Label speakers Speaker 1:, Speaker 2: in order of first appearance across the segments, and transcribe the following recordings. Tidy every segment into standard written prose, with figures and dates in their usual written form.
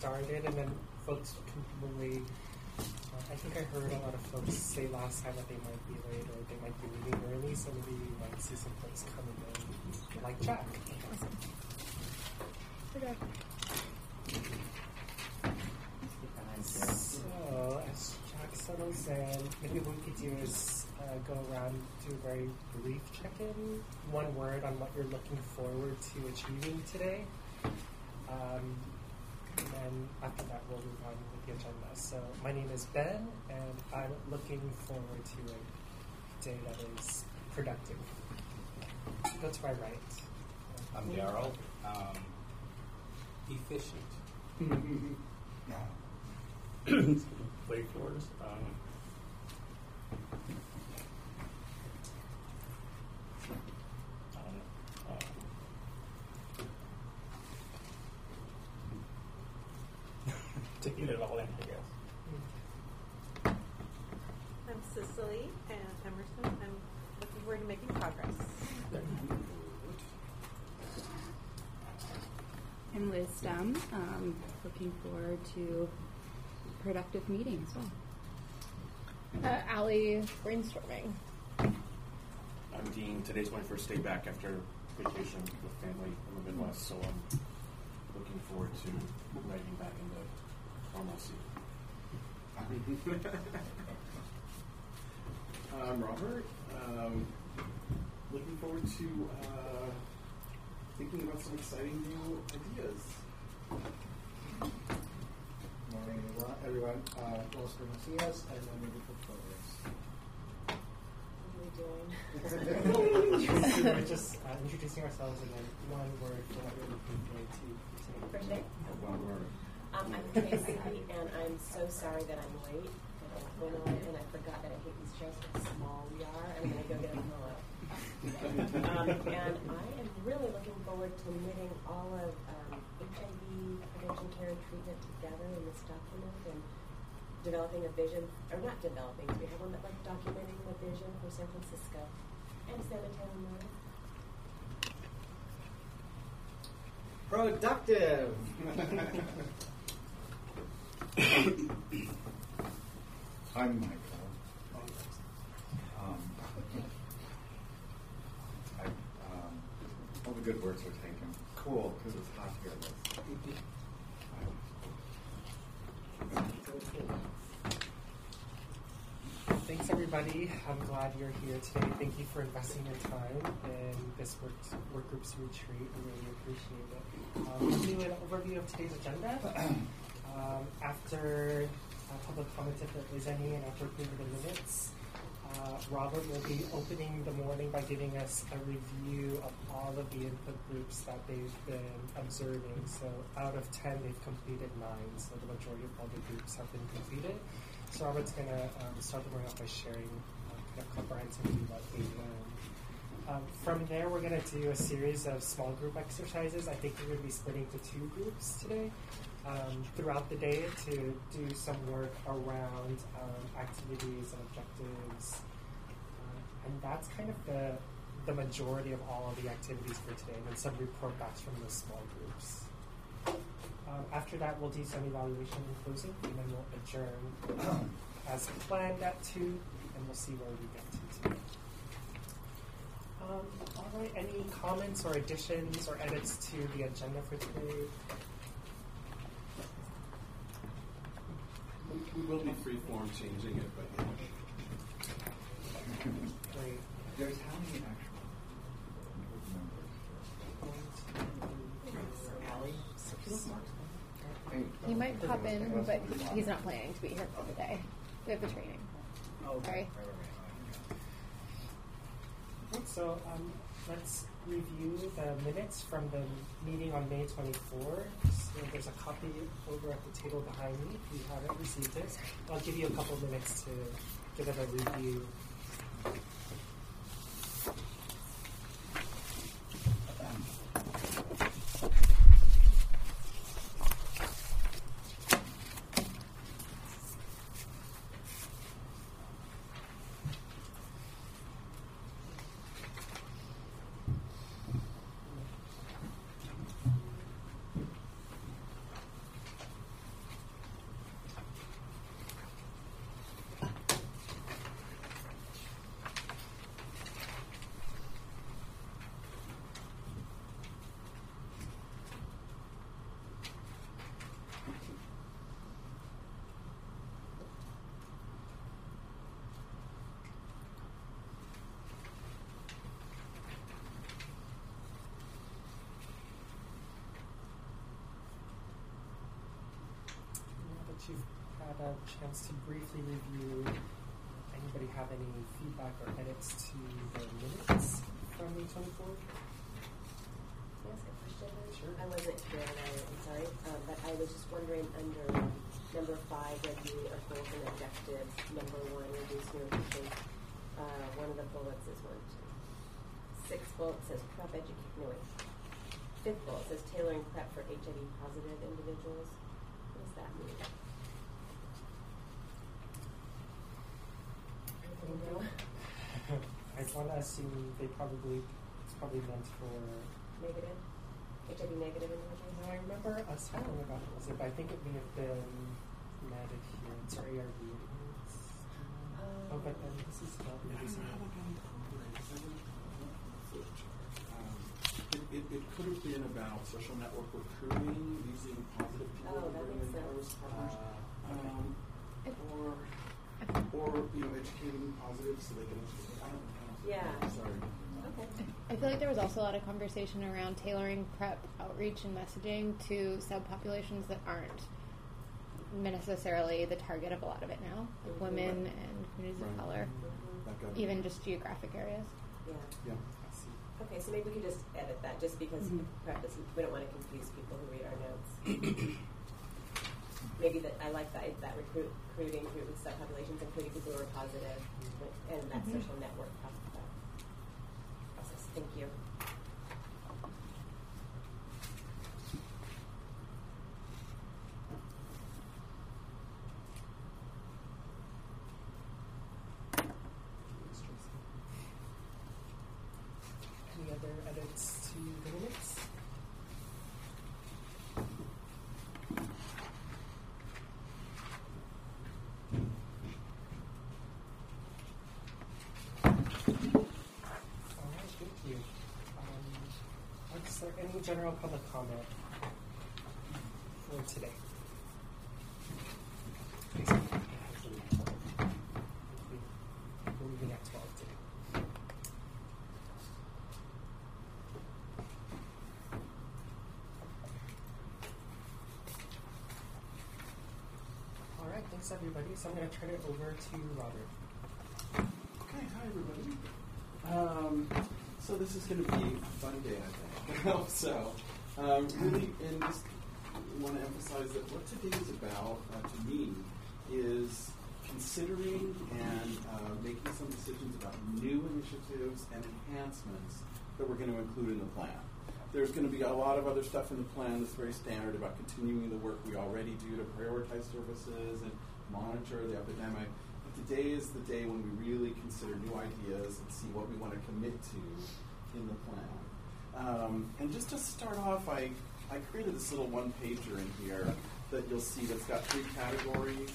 Speaker 1: started, and then folks can probably. I think I heard a lot of folks say last time that they might be late or they might be leaving early, so maybe you might see some folks coming in, like Jack.
Speaker 2: Okay.
Speaker 1: So, as Jack settles in, maybe what we could do is go around, do a very brief check-in, one word on what you're looking forward to achieving today. And then after that, we'll move on with the agenda. So my name is Ben, and I'm looking forward to a day that is productive. Go to my right.
Speaker 3: I'm Daryl. Efficient. Wait for us. Taking it all in, I guess.
Speaker 2: I'm Cicely and Emerson. I'm looking forward to making progress.
Speaker 4: I'm Liz Stem. Looking forward to a productive meeting as well.
Speaker 5: Allie, brainstorming.
Speaker 6: I'm Dean. Today's my first day back after vacation with family in the Midwest, so I'm looking forward to riding back into normalcy.
Speaker 7: I'm Robert. Looking forward to thinking about some exciting new ideas.
Speaker 8: Morning, everyone. Oscar Macias, and I'm ready for progress.
Speaker 2: What are we doing?
Speaker 1: So we're just introducing ourselves and then one word for what you're looking forward to today.
Speaker 9: For today?
Speaker 6: One word.
Speaker 9: I'm Tracy, and I'm so sorry that I'm late. I went on and I forgot that I hate these chairs, how small we are. I'm going to go get a pillow. And I am really looking forward to knitting all of HIV prevention, care, and treatment together in this document and developing a vision, or not developing, we have one that like documenting the vision for San Francisco and San Antonio North.
Speaker 8: Productive. I'm Michael. All the good words are taken. Cool, because it's hot here.
Speaker 1: Thanks, everybody. I'm glad you're here today. Thank you for investing your time in this work group's retreat. We really appreciate it. I'll do an overview of today's agenda. After public comment, if there is any, and after approving the minutes, Robert will be opening the morning by giving us a review of all of the input groups that they've been observing. So out of 10, they've completed 9, so the majority of all the groups have been completed. So Robert's going to start the morning off by sharing kind of comprehensively what they learned. From there, we're going to do a series of small group exercises. I think we're going to be splitting to 2 groups today. Throughout the day to do some work around activities and objectives. And that's kind of the majority of all of the activities for today, and then some report backs from the small groups. After that, we'll do some evaluation and closing, and then we'll adjourn as planned at 2, and we'll see where we get to today. All right, any comments or additions or edits to the agenda for today?
Speaker 7: We will be free-form changing it, but
Speaker 1: Great.
Speaker 8: There's how many actual members?
Speaker 5: He might pop in, but he's not planning to be here for the day. We have the training.
Speaker 8: Oh,
Speaker 5: Sorry.
Speaker 1: So let's review the minutes from the meeting on May 24. So there's a copy over at the table behind me if you haven't received it. I'll give you a couple minutes to give it a review. you've had a chance to briefly review, anybody have any feedback or edits to the minutes from May 24th?
Speaker 9: Can I ask a question?
Speaker 1: Sure.
Speaker 9: I wasn't here, and I'm sorry, but I was just wondering under number 5, review of goals and objectives. Number 1, reduce new efficiency. One of the bullets is 6th bullet says prep education. No, wait. 5th bullet says tailoring prep for HIV positive individuals. What does that mean? Anybody know?
Speaker 1: I want to assume it's probably meant for.
Speaker 9: Negative? HIV negative individuals?
Speaker 1: No, I remember us talking about it. Was it? But I think it may have been med adherence or ARV adherence. Oh, but then this is not maybe
Speaker 6: It could have been about social network recruiting, using positive people to
Speaker 9: that
Speaker 6: bring
Speaker 9: makes
Speaker 6: in those
Speaker 9: sense.
Speaker 6: partners, or educating positive so they can. I don't know.
Speaker 9: Yeah.
Speaker 6: Sorry.
Speaker 9: Okay.
Speaker 5: I feel like there was also a lot of conversation around tailoring PrEP outreach and messaging to subpopulations that aren't necessarily the target of a lot of it now, like women and communities of color, even just geographic areas.
Speaker 9: Yeah.
Speaker 6: Yeah.
Speaker 9: Okay, so maybe we could just edit that, just because PrEP is, we don't want to confuse people who read our notes. Maybe that I like that recruiting with subpopulations, including people who are positive, and that social network process. Thank you.
Speaker 1: Any other edits to the minutes? Is there any general public comment for today? We're moving at 12 today. All right, thanks everybody. So I'm going to turn it over to Robert.
Speaker 7: Okay, hi everybody. So this is going to be a fun day, I think. Really, and just want to emphasize that what today is about, to me, is considering and making some decisions about new initiatives and enhancements that we're going to include in the plan. There's going to be a lot of other stuff in the plan that's very standard about continuing the work we already do to prioritize services and monitor the epidemic. But today is the day when we really consider new ideas and see what we want to commit to in the plan. And just to start off, I created this little one-pager in here that you'll see that's got 3 categories.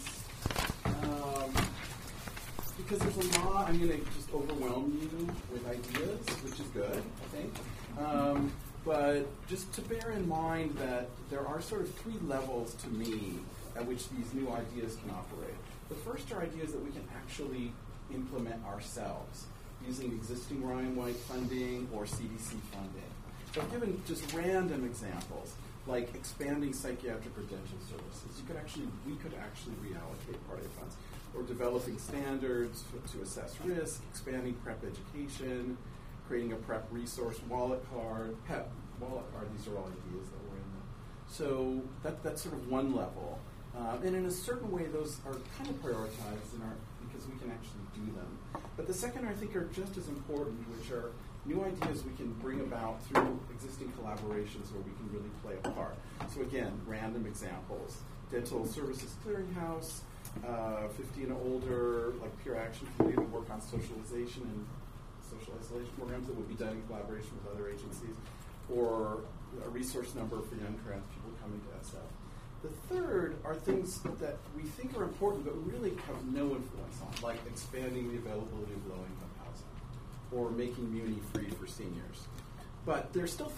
Speaker 7: Because there's a lot, I'm going to just overwhelm you with ideas, which is good, I think. But just to bear in mind that there are sort of 3 levels to me at which these new ideas can operate. The first are ideas that we can actually implement ourselves using existing Ryan White funding or CDC funding. So I've given just random examples, like expanding psychiatric credential services. We could actually reallocate part of the funds, or developing standards to assess risk, expanding PrEP education, creating a PrEP resource wallet card, PEP wallet card. These are all ideas that were in there. So that's sort of one level. And in a certain way, those are kind of prioritized because we can actually do them. But the second, I think, are just as important, which are new ideas we can bring about through existing collaborations where we can really play a part. So again, random examples. Dental Services Clearinghouse, 50 and older, like peer action committee that work on socialization and social isolation programs that would be done in collaboration with other agencies, or a resource number for young trans people coming to SF. The third are things that we think are important but we really have no influence on, like expanding the availability of low-income housing or making Muni free for seniors. But there's still